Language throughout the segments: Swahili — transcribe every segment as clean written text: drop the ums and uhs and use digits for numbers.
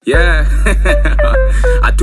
Yeah, a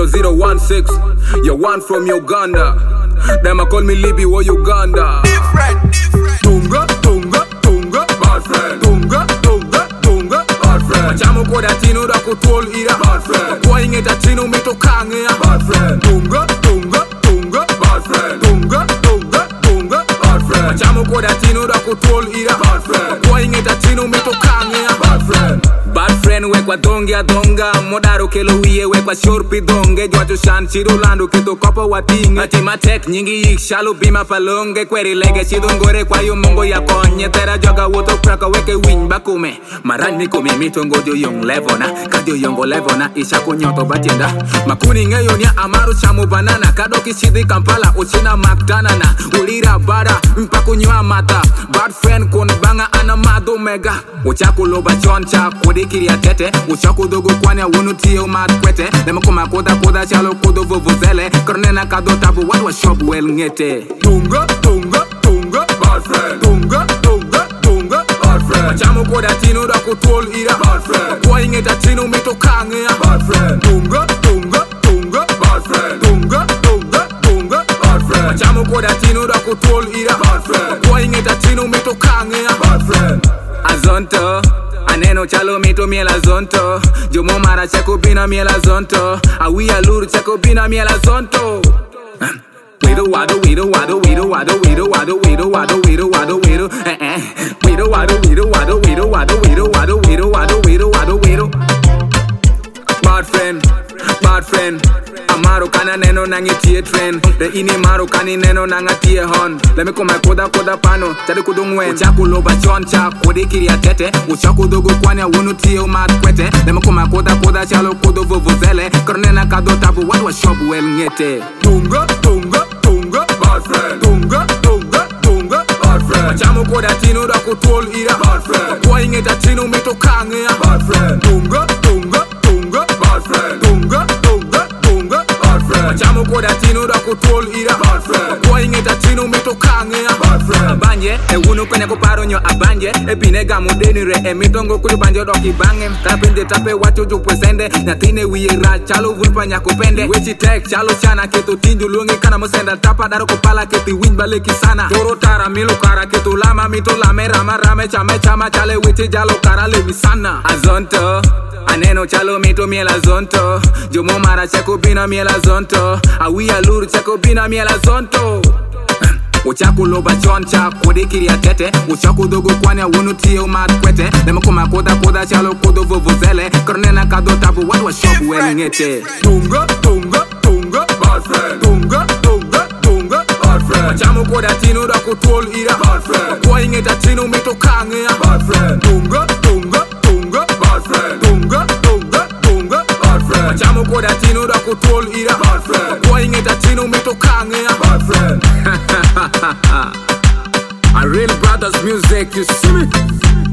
20016. You're one from Uganda. Them a call me Libby or Uganda. Different. Tunga, tunga, tunga, bad friend. Tunga, tunga, tunga, bad friend. Machamo kwa datino da kutol ira, bad friend. Kwa inge datino mito kange ya, bad friend. Tunga, tunga, tunga, bad friend. Tunga, tunga, tunga, bad friend. Machamo kwa datino da kutol ira, bad friend. Kwa inge datino mito kange ya, bad friend. Bad friend wekwa donge a donga. Modaro kelo wiye wekwa shorpi donge. Jwacho shan chiru lando kito kopa watinge. Atima tek nyingi yik shalo bima palonge. Kweri lege shidongore kwa yu mongo ya konye. Tera joga woto praka weke win bakume. Marani kumi mitongo jo yong levona. Kajo yongo levona isha kunyoto batienda. Makuni ngeyo nya amaru chamu banana. Kadoki shidi Kampala uchina makdanana. Ulira bada mpaku nywa mata. Bad friend kon banga anamado mega. Uchaku loba choncha kodi kiria tete. Uchaku dogo kwanya wunu tiyo mat kwete. Dema kuma koda chalo kodo vuvuzele. Kornena kado tabu wadwa shop well ngete. Tunga, tunga, tunga, bad friend. Tunga, tunga, tunga, bad friend. Machamo koda tino da kutol ira, bad friend. Kwa ingeta tino mito kange ya, bad friend. Tunga, tunga, tunga, bad friend. Tunga, tunga, tunga, bad friend. Machamo koda tino da kutol ira, bad friend. Kwa ingeta tino mito kange ya, bad friend. Azonto Aneno chalo mito miela zonto. Jomo mara chako bina miela zonto. Awia luru chako bina miela zonto. Wido wado wido wado wido wado wido wado wido wado wido wado wido wido wado wido wado wido wado wido wado wido wado wido wado wido. Bad friend Amaro kana neno nangitie trend. De ini maro kani neno nangatie hon. Leme koma koda pano Chade kudungwen Uchaku loba choncha kodi kiria tete. Uchaku dogo kwanya wunu tiyo mat kwete. Leme koma koda chalo kodo vuvuzele. Kornena kado tabu wadwa shop well ngete. Tunga, tunga, tunga, bad friend. Tunga, tunga, tunga, bad friend. Machamo koda tino da kutol ira, bad friend. Kwa ingeta tino mito kange ya, bad friend. Tunga, tunga, tunga, bad friend. Tunga, tunga, tunga, bad friend. Machamo koda tino da kutol ira, bad friend. Kwa ingeta tino mito kange ya, bad friend. Abanje, wunu kwenye kuparo nyo abanje. Binega mudeni re, mitongo kuli banjo doki bange. Tapende tape watu jupwesende. Natine wiye ra, chalo vulpa nyakupende. Wechi tek, chalo chana ketu tinju lungi kana musenda. Tapa daro kupala keti win baleki sana. Toro tara milo kara ketu lama mito lame rame chama chale wechi jalo kara levi sana. Azonto Aneno chalo mito miela zonto. Jomo mara chako bina miela zonto. Awia luru chako bina miela zonto. Uchaku loba choncha kodi kiria tete. Uchaku dogo kwanya wunu tiyo mat kwete. Dema kuma koda chalo kodo vuvuzele. Kornena kado tabu wadwa shop well ngete. Tunga, tunga, tunga, bad friend. Tunga, tunga, tunga, bad friend. Machamo koda tino da kutol ira, bad friend. Kwa ingeta tino mito kange ya, bad friend. Tunga, tunga, tunga, bad friend. Tunga, tunga, tunga, bad friend. Machamo koda tino da kutol ira, bad friend. Kwa ingeta tino mito kange ya, bad friend. A real brothers music, you see me?